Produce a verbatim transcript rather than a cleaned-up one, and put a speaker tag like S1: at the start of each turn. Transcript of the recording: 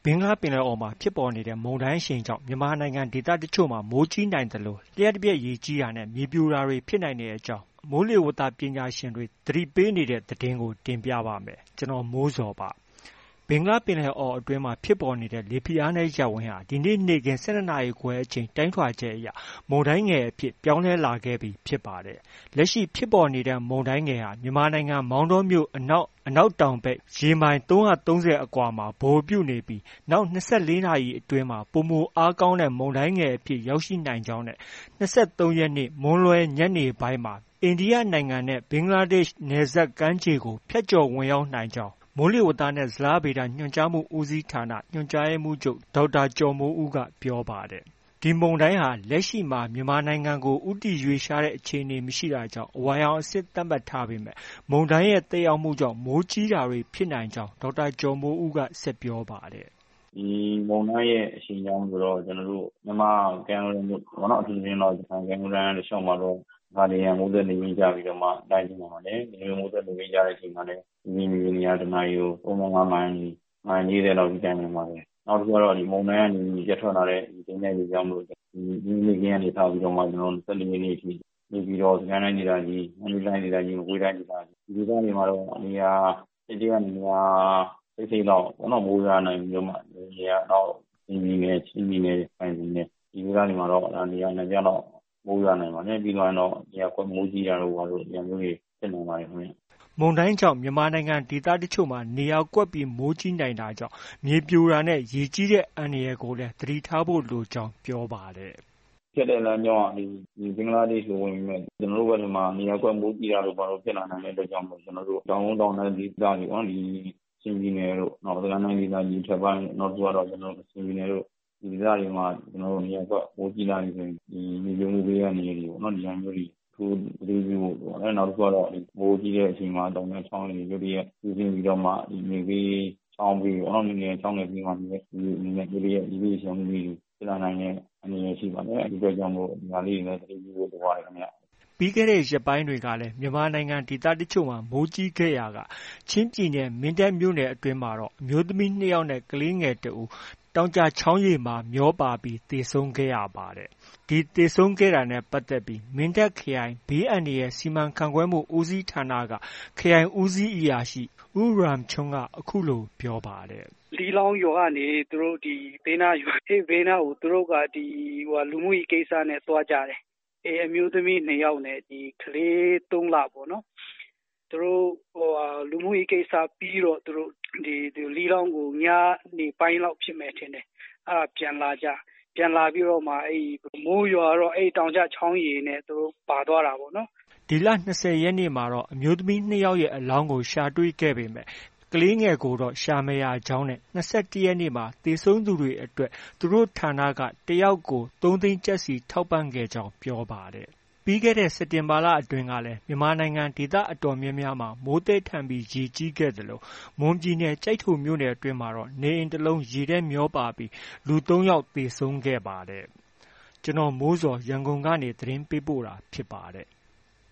S1: င်္ဂလားပင်လယ်အော်မှာဖြစ်ပေါ်နေတဲ့မုန်တိုင်းအရှိန်ကြောင့်မြန်မာနိုင်ငံဒေသတချို့မှာမိုးကြီးနိုင်သလိုလျှပ်တပြက်ရေကြီးတာနဲ့မြေပြိုတာတွေဖြစ်နိုင်တဲ့အကြောင်းမိုးလေဝသပညာရှင်တွေသတိပေးနေတဲ့သတင်းကိုတင်ပြပါမယ်။ကျွန်တော်မိုးဇော်ပါ။ဘင်္ဂလားပင်လယ်အော်အတွင်းမှာဖြစ်ပေါ်နေတဲ့လေဖိအားနည်းရပ်ဝန်းဟာဒီနေ့နေ့ခင်း၁၂နာရီခွဲအချိန်တိုင်းထွာချက်အရမုန်တိုင်းငယ်အဖြစ်ပြောင်းလဲလာခဲ့ပြီဖြစ်ပါတယ်။လက်ရှိဖြစ်ပေါ်နေတဲ့မုန်တိုင်းငယ်ဟာမြန်မာနိုင်ငံမောင်တောမြို့အနောက်အနောက်တောင်ဘက်ရေမိုင်၃၃၀အကွာမှာဗဟိုပြုနေပြီးနောက်၂၄နာရီအတွင်းမှာပိုမိုအားကောင်းတဲ့မုန်တိုင်းငယ်အဖြစ်ရောက်ရှိနိုင်ကြောင်းနဲ့၂၃ရက်နေ့မွန်းလွဲညနေပိုင်းမှာအိန္ဒိယနိုင်ငံနဲ့ဘင်္ဂလားဒေ့ရှ်နယ်စပ်ကမ်းခြေကိုဖြတ်ကျော်ဝင်ရောက်နိုင်ကြောင်းမိုးလေဝသနဲ့ဇလဗေဒညွှန်ကြားမှုဦးစီးဌာနညွှန်ကြားရေးမှူးချုပ်ဒေါက်တာကျော်မိုးဦးကပြောပါတယ်။ဒီမုန်တိုင်းဟာလက်ရှိမှာမြန်မာနိုင်ငံကိုဦးတည်ရွေ့လျားတဲ့အခြေအနေမရှိတာကြောင့်အဝါရောင်အဆင့်သတ်မှတ်ထားပေမဲ့မုန်တိုင်းရဲ့သက်ရောက်မှုကြောင့်မိုးကြီးတာတွေဖြစ်နိုင်ကြောင်းဒေါက်တာကျော်မိုးဦးကဆက်ပြောပါတယ်
S2: ။ဒီမုန်တိုင်းရဲ့အရှိန်ကြောင့်ဆိုတော့ကျွန်တော်တို့မြန်မာကမ်းရိုးတန်းတို့ဘောနော်အထူးသဖြင့်တော့ကမ်းရိုးတန်းတစ်လျှောက်မှာတော့ဒါတွေရမိုးသက်နေကြပြီးတော့မှတိုင်းနေမှာလေဒီလိုမိုးသက်နေကြတဲ့အချိန်မှာလည်းဒီမီလီယာတနာရီကိုပုံမှန်မိုင်မိုင်ကြီးတဲ့လောက်ကြီးတိုင်းနေမှာပဲနောက်တစ်ခုကတော့ဒီမုန်တိုင်းကနေရက်ထွက်လာတဲ့ဒီတင်းတဲ့ကြောင့်လို့ဒီဒီနေ့ကင်းကနေထားပြီးတော့မှကျွန်တော်တို့၁၄ရက်နေ့အထိနေပြီးတော့စကန်တိုင်းနေတာကြီးအန်ဒီတိုင်းနေတာကြီးဝေးတိုင်းနေတာကြီးဒီကနေ့မှာတော့နေရာတစ်တရက်နေရာစိတ်စိတ်တော့ဘောနော်မိုးရနိုင်ပြီးတော့မှနေရာတော့ဒီဒီနဲ့ချင်းဒီနဲ့ပိုင်းဒီနဲ့ဒီကနေ့မှာတော့နေရာနှစ်ပြားတော့မိုးရနိုင်ပါနဲ့ပြီးတော့တော့နေရာကွက်မိုးကြီးတာတော့ဘာလို့ညာမျိုးကြီးဖြစ်နေပါလိမ့်မယ်
S1: မုန်တိုင်းကြောင့်မြန်မာနိုင်ငံဒေသတချို့မှာနေရာကွက်ပြီးမိုးကြီးနိုင်တာကြောင့်မြေပြိုတာနဲ့ရေကြီးတဲ့အန္တရာယ်ကိုလည်းသတိထားဖို့လိုကြောင်းပြောပါတယ်
S2: ။ဖြစ်တဲ့လမ်းကြောင်းကဒီဘင်္ဂလားဒေ့ရှ်ကိုဝင်ပြီးမဲ့ကျွန်တော်တို့ဘက်မှာနေရာကွက်မိုးကြီးတာလို့ဘာလို့ဖြစ်လာနိုင်တဲ့အတွက်ကြောင့်မို့ကျွန်တော်တို့တောင်တောင်တဲ့ဒီသားကြီးဟောဒီချင်းကြီးနယ်တို့နောက်စကန်တိုင်းဒေသကြီးထပ်ပိုင်းနောက်တော့တော့ကျွန်တော်တို့ချင်းကြီးနယ်တို့ဒီဒေသတွေမှာကျွန်တော်တို့နေရာကွက်မိုးကြီးလာနေဆိုရင်ဒီမြေပြိုမှုတွေကနေတွေပေါ့နော်ဒီလိုမျိုးတွေသူဒီလိုမျိုးပေါ့အဲနောက်တစ်ခုကတော့မိုးကြီးတဲ့အချိန်မှာတောင်နဲ့ချောင်းတွေရုပ်ရည်ပြင်းပြီးတော့မှဒီမြေကြီးချောင်းပြီးဘောနော်နေနေချောင်းတွေပြီးမှဒီနေနေရုပ်ရည်ဒီလိုချောင်းပြီးပြလာနိုင်တဲ့အနေနဲ့ရှိပါတယ်အဲဒီအတွက်ကြောင့်မို့ညာလေးတွေလည်းတတိယဖို့လိုပါတယ်ခင်ဗျ
S1: ပြီးခဲ့တဲ့ရက်ပိုင်းတွေကလည်းမြန်မာနိုင်ငံဒေသတချို့မှာမိုးကြီးခဲ့ရာကချင်းပြည်နယ်မင်းတပ်မြို့နယ်အတွင်းမှာတော့အမျိုးသမီးနှစ်ယောက်နဲ့ကလေးငယ်တစ်ဦးတောင်ကျချောင်းရည်မှာမျောပါပြီးသေဆုံးခဲ့ရပါတယ်။ဒီသေဆုံးခဲ့တာနဲ့ပတ်သက်ပြီးမင်းတပ်ခရိုင်ဘေးအန္တရာယ်စီမံခန့်ခွဲမှုဦးစီးဌာနကခရိုင်ဦးစီးအရာရှိဦးရမ်ချုံကအခုလိုပြောပါတယ်
S3: ။လီလောင်းရွာကနေသူတို့ဒီဘေးနားရွာဘေးနားကိုသူတို့ကဒီဟိုလူမှုရေးကိစ္စနဲ့သွားကြတယ်။အဲအမျိုးသမီးနှစ်ယောက်နဲ့ဒီကလေးသုံးလပေါ့နော်။သူတို့ဟိုလူမှုရေးကိစ္စပြီးတော့သူတို့ဒီဒီလီလောင်းကိုညနေပိုင်းလောက်ဖြစ်မယ်ထင်တယ်။အဲ့ဒါပြန်လာကြပြန်လာပြီးတော့မှအဲ့မိုးရွာတော့အဲ့တောင်ကျချောင်းရည်နဲ့သူတို့ပါသွားတာပေါ့နော်
S1: ။ဒီလ၂၀ရက်နေ့မှာတော့အမျိုးသမီးနှစ်ယောက်ရဲ့အလောင်းကိုရှာတွေ့ခဲ့ပေမဲ့ကလေးငယ်ကိုတော့ရှာမရကြောင်းနဲ့၂၁ရက်နေ့မှာသေဆုံးသူတွေအတွက်သူတို့ဌာနကတယောက်ကိုသုံးသိန်းကျပ်စီထောက်ပံ့ခဲ့ကြောင်းပြောပါတယ်။ပြီးခဲ့တဲ့စက်တင်ဘာလအတွင်းကလည်းမြန်မာနိုင်ငံဒေသအတော်များများမှာမိုးသည်ထန်ပြီးရေကြီးခဲ့သလိုမွန်ပြည်နယ်ကျိုက်ထိုမြို့နယ်အတွင်းမှာတော့နေအိမ်တစ်လုံးရေထဲမျောပါပြီးလူသုံးယောက်သေဆုံးခဲ့ပါတယ်။ကျွန်တော်မိုးဇော်ရန်ကုန်ကနေသတင်းပေးပို့တာဖြစ်ပါတယ်။